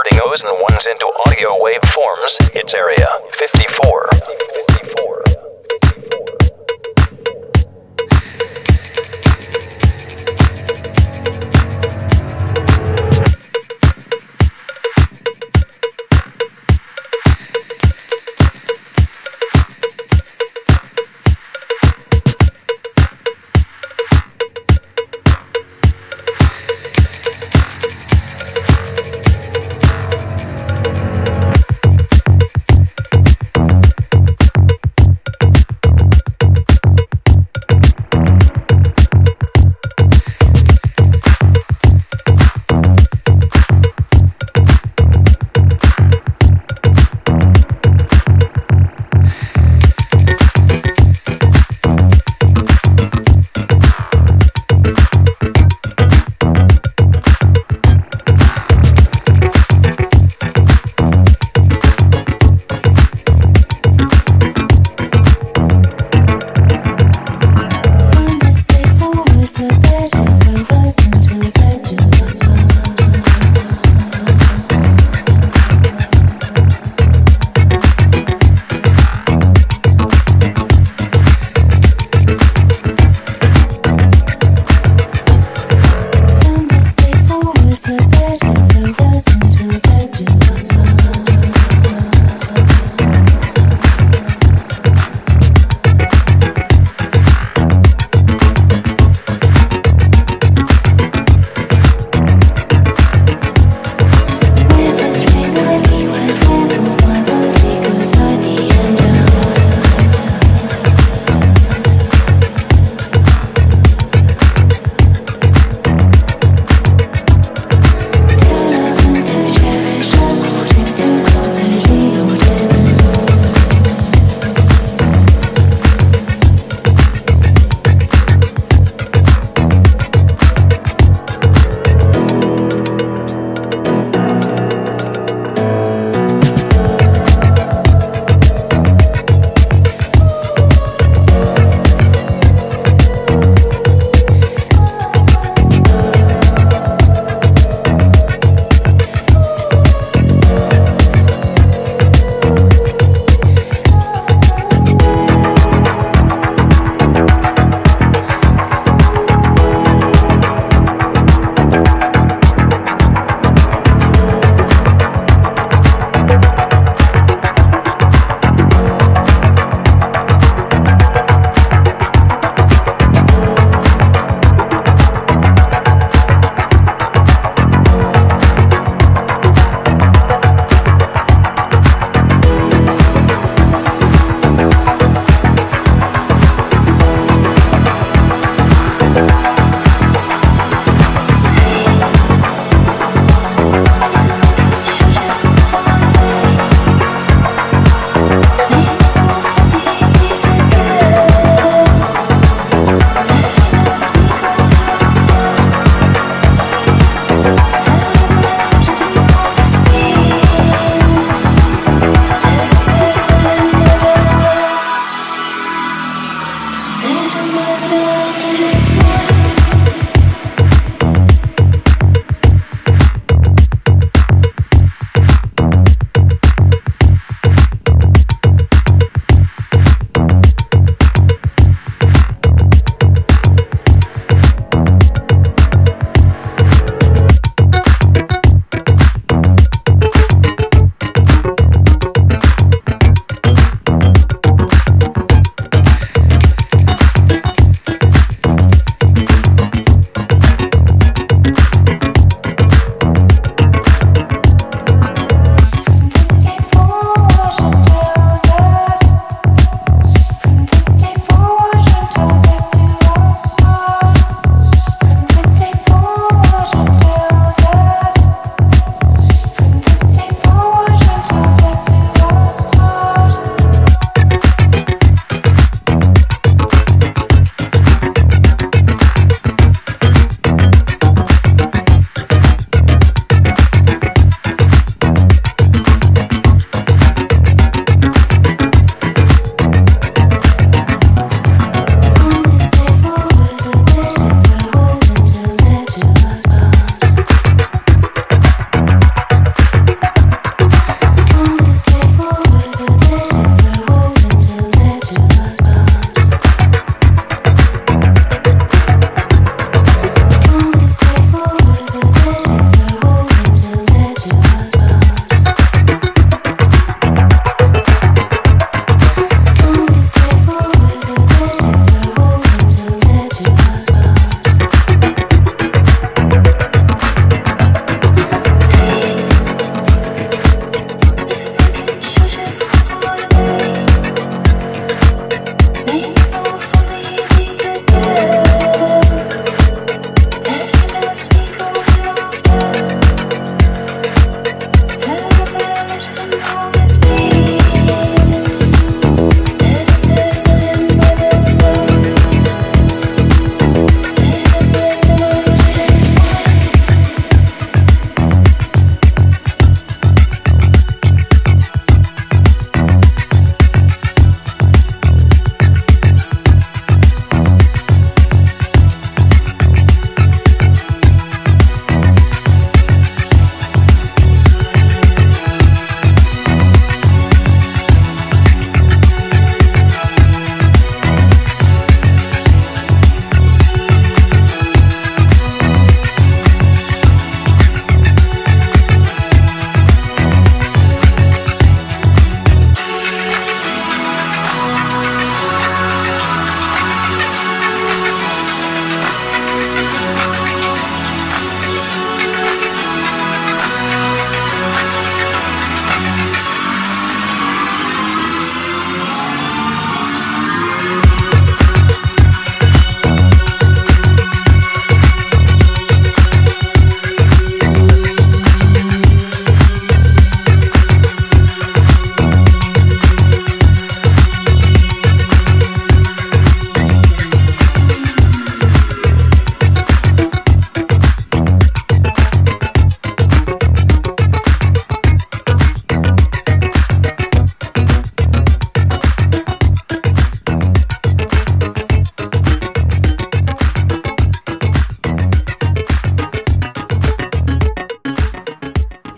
converting O's and 1's into audio wave forms. It's Area 54.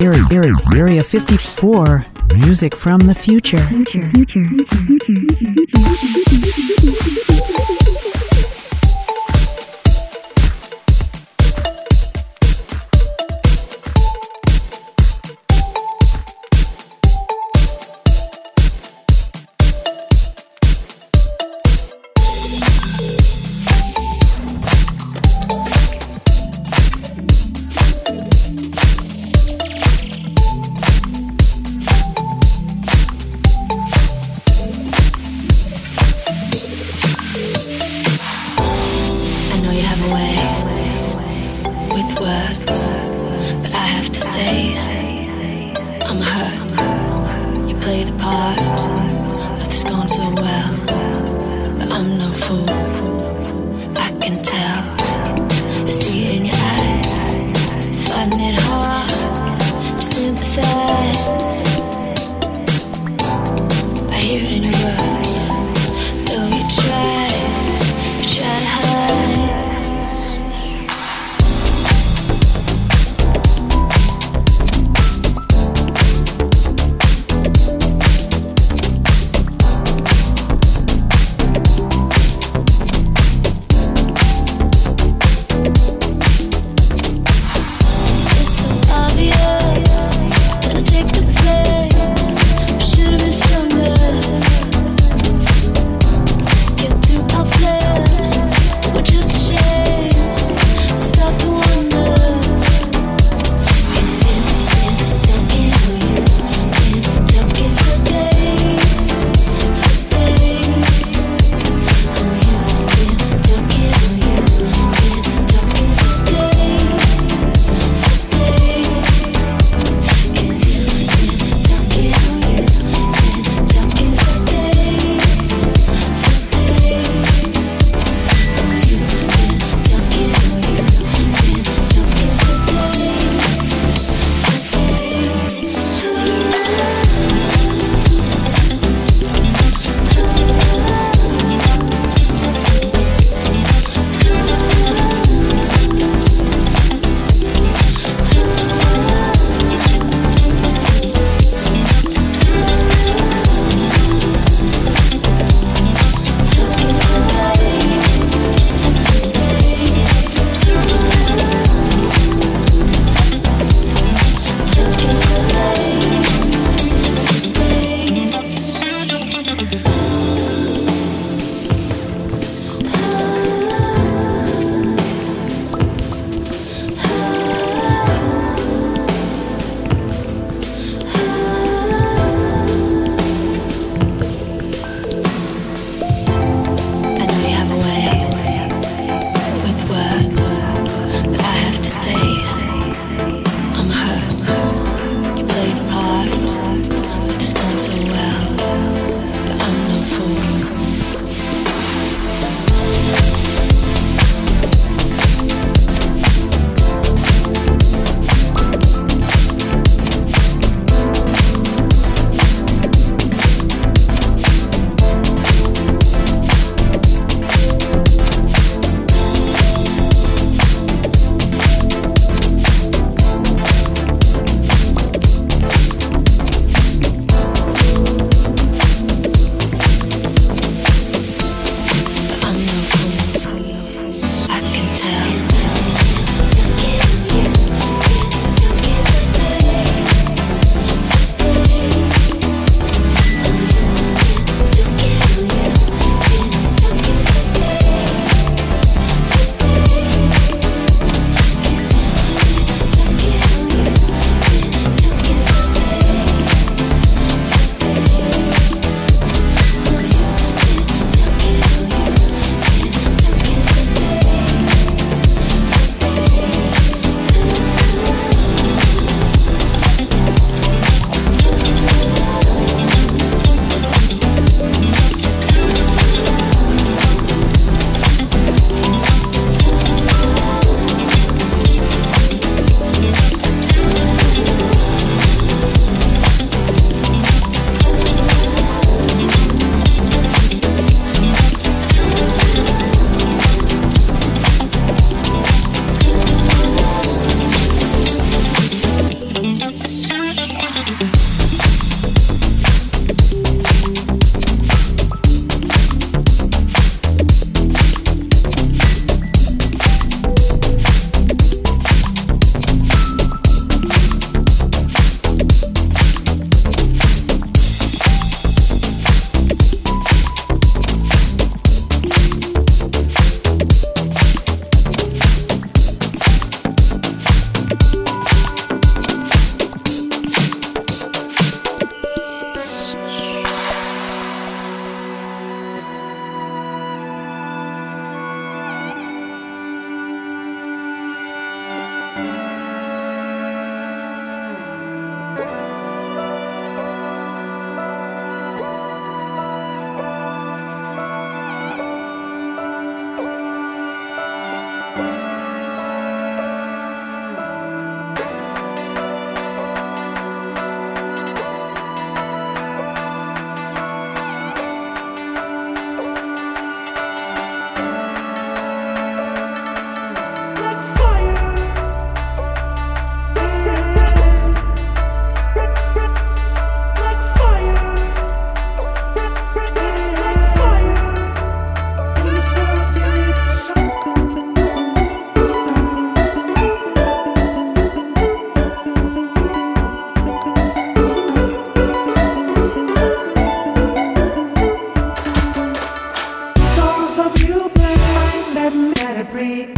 Area 54, music from the future.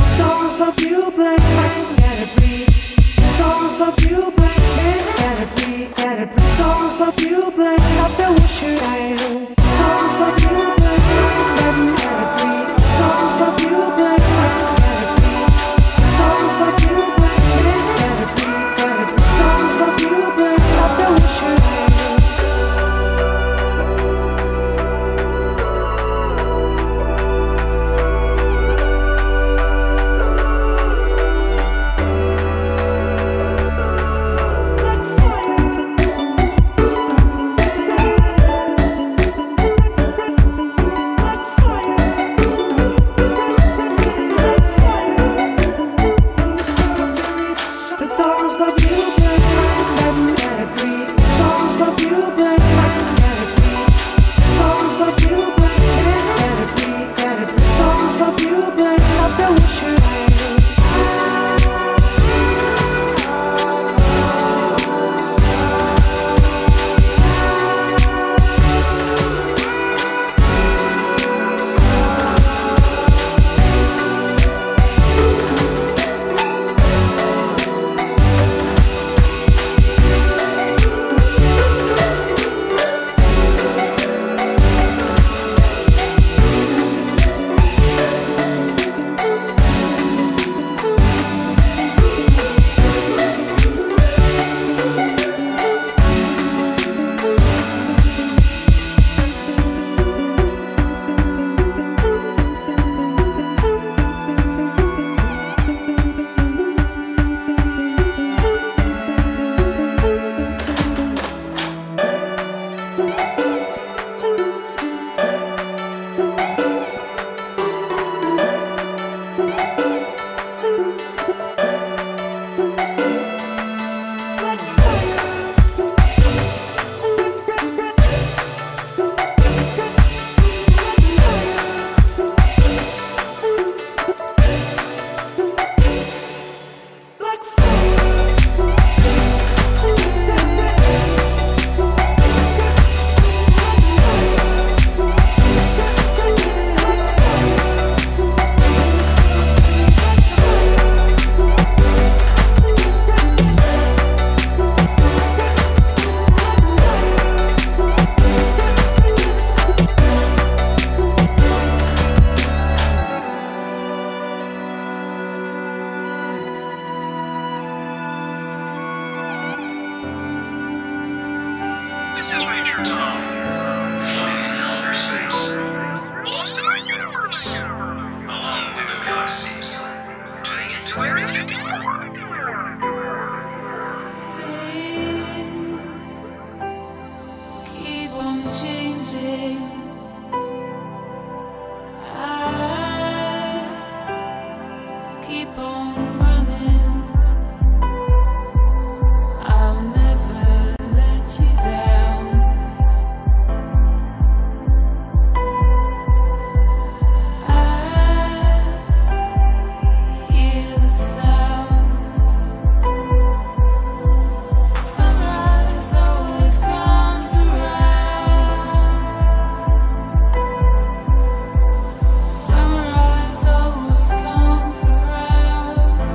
Thoughts of you blank, gotta breathe. Thoughts of you blank, gotta breathe, gotta breathe. Thoughts of you blank, after what should I do? Thoughts of you blank, gotta breathe. Thoughts of you blank, gotta breathe. Thoughts of you blank, gotta breathe, gotta breathe. Thoughts of you blank, after what should I do? This is Major Tom, floating in outer space, lost in our universe, along with the galaxies, tuning into Area 54. Things keep on changing. I keep on running. I'll never let you down. I hear the sound. Sunrise always comes around. Sunrise always comes around.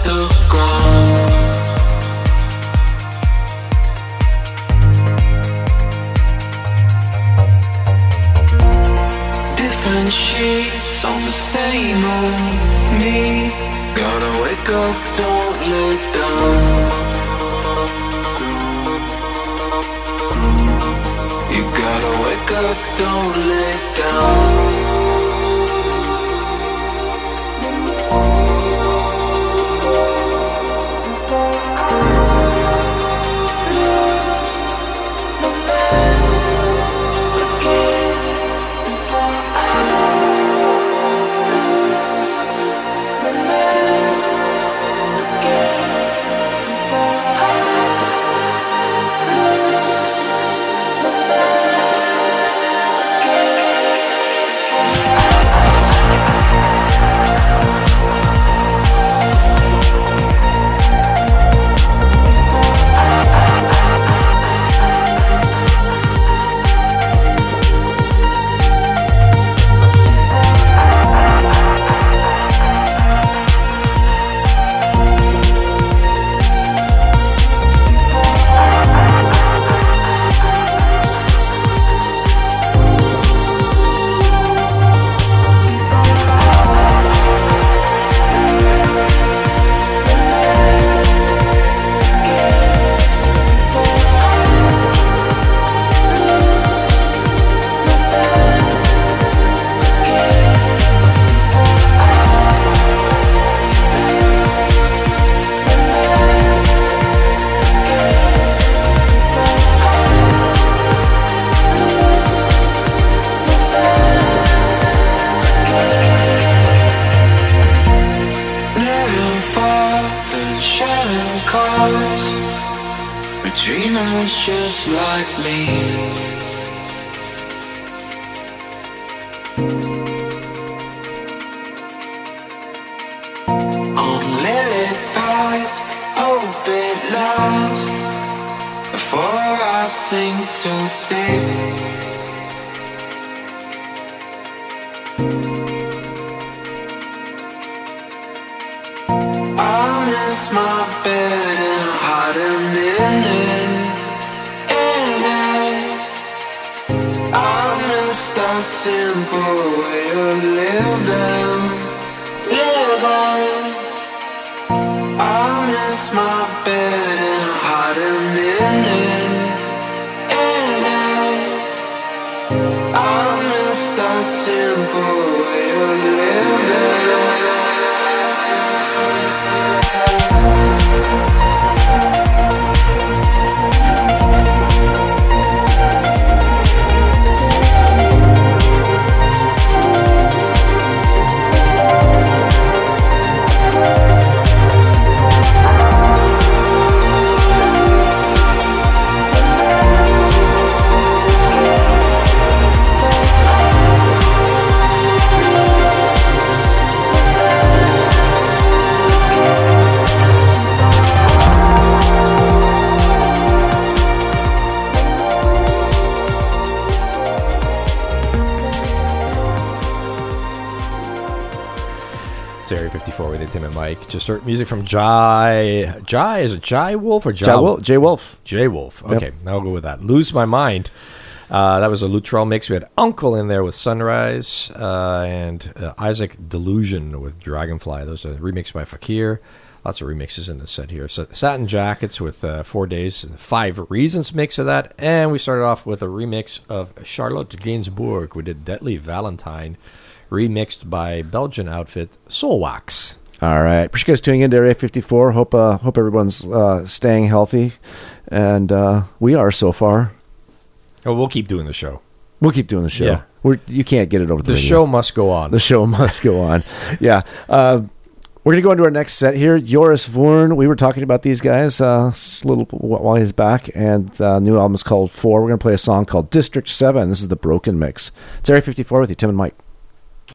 the ground. Different sheets on the same old me. Gotta wake up, don't lay down. You gotta wake up, don't lay down. Dreamers just like me. On lily pads, hope it lasts before I sink too deep. I miss my bed and hiding in it. I miss that simple way of living. I miss my bed and hiding in it. I miss that simple way of living. Area 54 with Tim and Mike. Just heard music from Jai. Jai, is it Jai Wolf or Jai Wolf? Jay Wolf. Jay Wolf. Okay, Yep. I'll go with that. Lose My Mind. That was a Luttrell mix. We had Uncle in there with Sunrise and Isaac Delusion with Dragonfly. Those are remixed by Fakir. Lots of remixes in the set here. So Satin Jackets with 4 Days and 5 Reasons mix of that. And we started off with a remix of Charlotte Gainsbourg. We did Deadly Valentine, remixed by Belgian outfit Soulwax. All right. Appreciate you guys tuning in to Area 54. Hope everyone's staying healthy. And we are so far. Oh, we'll keep doing the show. We'll keep doing the show. Yeah. You can't get it over the radio. show must go on. The show must go on. Yeah. We're going to go into our next set here. Joris Voorn. We were talking about these guys a little while he's back, and the new album is called 4. We're going to play a song called District 7. This is the Broken Mix. It's Area 54 with you, Tim and Mike.